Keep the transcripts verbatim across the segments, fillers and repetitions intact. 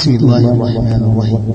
بسم الله الرحمن الرحيم.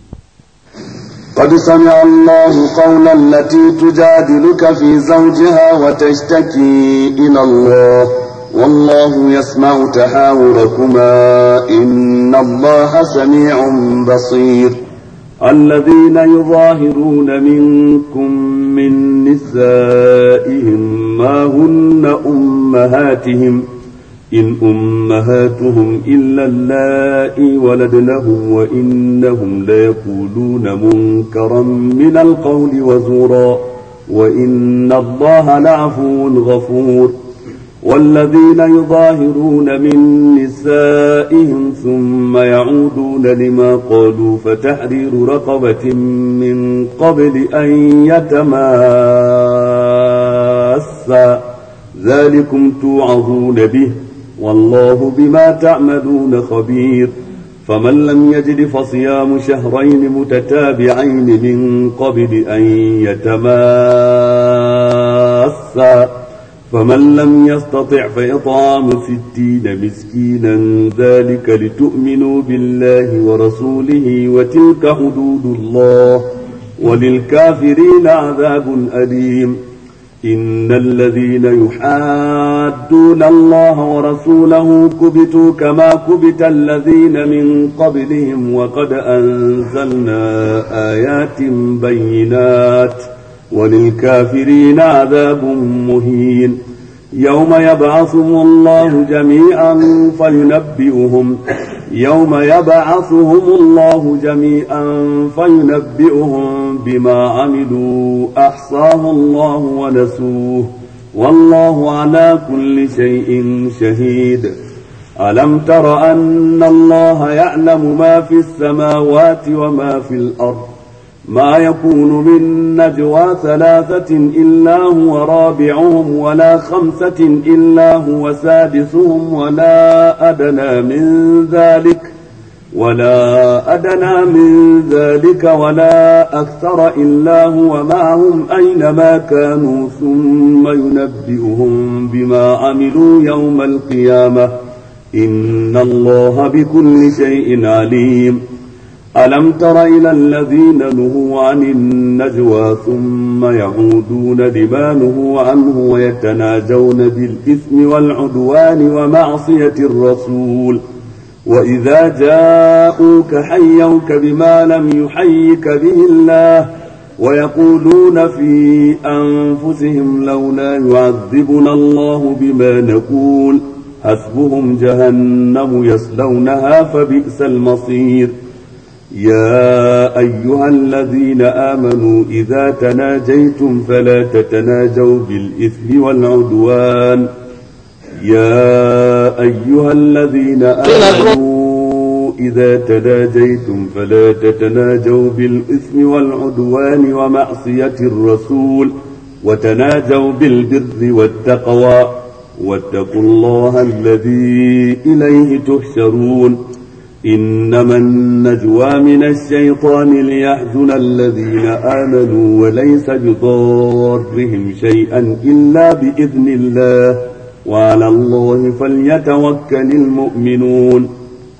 قد سمع الله قول التي تجادلك في زوجها وتشتكي إلى الله والله يسمع تحاوركما إن الله سميع بصير. الذين يظاهرون منكم من نسائهم ما هن أمهاتهم إن أمهاتهم إلا اللائي ولدنهم وإنهم ليقولون منكرا من القول وزورا وإن الله لعفو غفور. والذين يظاهرون من نسائهم ثم يعودون لما قالوا فتحرير رقبة من قبل أن يتماسا ذلكم توعظون به والله بما تعملون خبير. فمن لم يجد فصيام شهرين متتابعين من قبل أن يتماسا فمن لم يستطع فإطعام ستين مسكينا ذلك لتؤمنوا بالله ورسوله وتلك حدود الله وللكافرين عذاب أليم. إن الذين يحادون الله ورسوله كبتوا كما كبت الذين من قبلهم وقد أنزلنا آيات بينات وللكافرين عذاب مهين. يوم يبعثهم الله جميعا فينبئهم يوم يبعثهم الله جميعا فينبئهم بما عملوا أحصاه الله ونسوه والله على كل شيء شهيد. ألم تر أن الله يعلم ما في السماوات وما في الأرض ما يكون من نجوى ثلاثة إلا هو رابعهم ولا خمسة إلا هو سادسهم ولا أدنى من ذلك ولا أدنى من ذلك ولا أكثر إلا هو معهم أينما كانوا ثم ينبئهم بما عملوا يوم القيامة إن الله بكل شيء عليم. ألم تر إلى الذين نهوا عن النجوى ثم يعودون لما نهوا عنه ويتناجون بالإثم والعدوان ومعصية الرسول وإذا جاءوك حيوك بما لم يحيك به الله ويقولون في أنفسهم لولا يعذبنا الله بما نقول حسبهم جهنم يصلونها فبئس المصير. يا أيها الذين آمنوا إذا تناجيتم فلا تتناجوا بالإثم والعدوان يا أيها الذين آمنوا إذا تناجيتم فلا تتناجوا بالإثم والعدوان ومعصية الرسول وتناجوا بالبر والتقوى واتقوا الله الذي إليه تحشرون. إنما النجوى من الشيطان ليحزن الذين آمنوا وليس بضارهم شيئا إلا بإذن الله وعلى الله فليتوكل المؤمنون.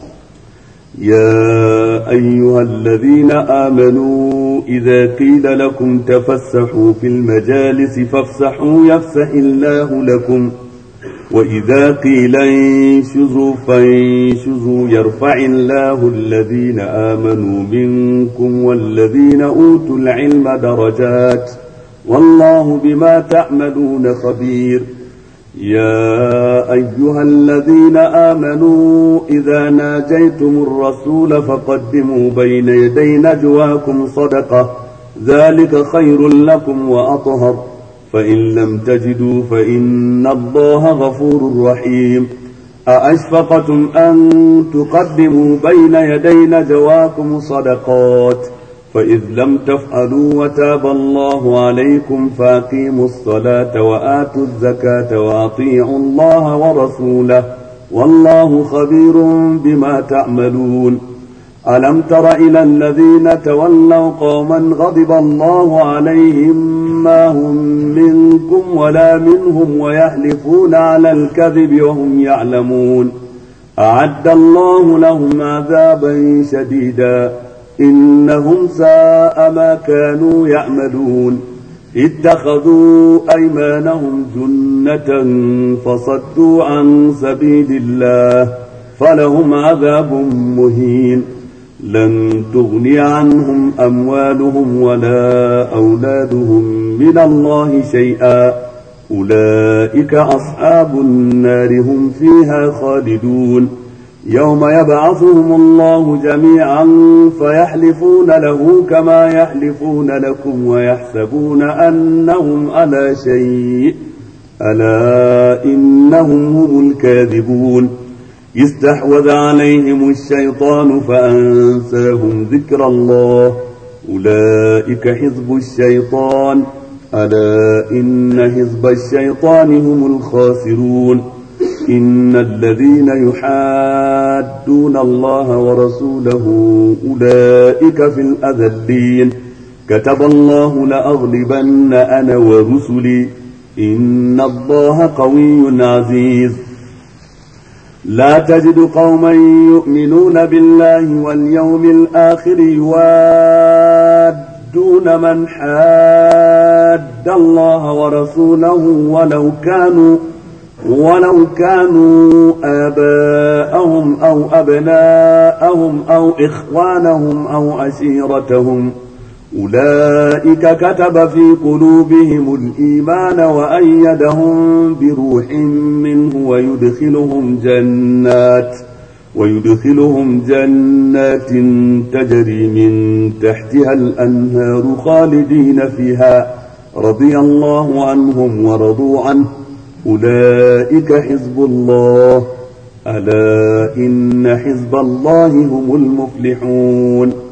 يا أيها الذين آمنوا إذا قيل لكم تفسحوا في المجالس فافسحوا يفسح الله لكم وإذا قيل انشزوا فانشزوا يرفع الله الذين آمنوا منكم والذين أوتوا العلم درجات والله بما تعملون خبير. يا أيها الذين آمنوا إذا ناجيتم الرسول فقدموا بين يدي نجواكم صدقة ذلك خير لكم وأطهر فإن لم تجدوا فإن الله غفور رحيم. أأشفقتم أن تقدموا بين يدي نجواكم صدقات فإذ لم تفعلوا وتاب الله عليكم فأقيموا الصلاة وآتوا الزكاة وأطيعوا الله ورسوله والله خبير بما تعملون. ألم تر إلى الذين تولوا قوما غضب الله عليهم ما هم منكم ولا منهم ويحلفون على الكذب وهم يعلمون أعد الله لهم عذابا شديدا إنهم ساء ما كانوا يعملون اتخذوا أيمانهم جنة فصدوا عن سبيل الله فلهم عذاب مهين لن تغني عنهم أموالهم ولا أولادهم من الله شيئا أولئك أصحاب النار هم فيها خالدون يوم يبعثهم الله جميعا فيحلفون له كما يحلفون لكم ويحسبون أنهم على شيء ألا إنهم هم الكاذبون استحوذ عليهم الشيطان فأنساهم ذكر الله أولئك حزب الشيطان ألا إن حزب الشيطان هم الخاسرون إن الذين يحادون الله ورسوله أولئك في الأذلين كتب الله لأغلبن أنا ورسلي إن الله قوي عزيز لا تجد قوما يؤمنون بالله واليوم الآخر يوادون من حاد الله ورسوله ولو كانوا ولو كانوا آباءهم أو أبناءهم أو إخوانهم أو عشيرتهم أولئك كتب في قلوبهم الإيمان وأيدهم بروح منه ويدخلهم جنات ويدخلهم جنات تجري من تحتها الأنهار خالدين فيها رضي الله عنهم ورضوا عنه أولئك حزب الله ألا إن حزب الله هم المفلحون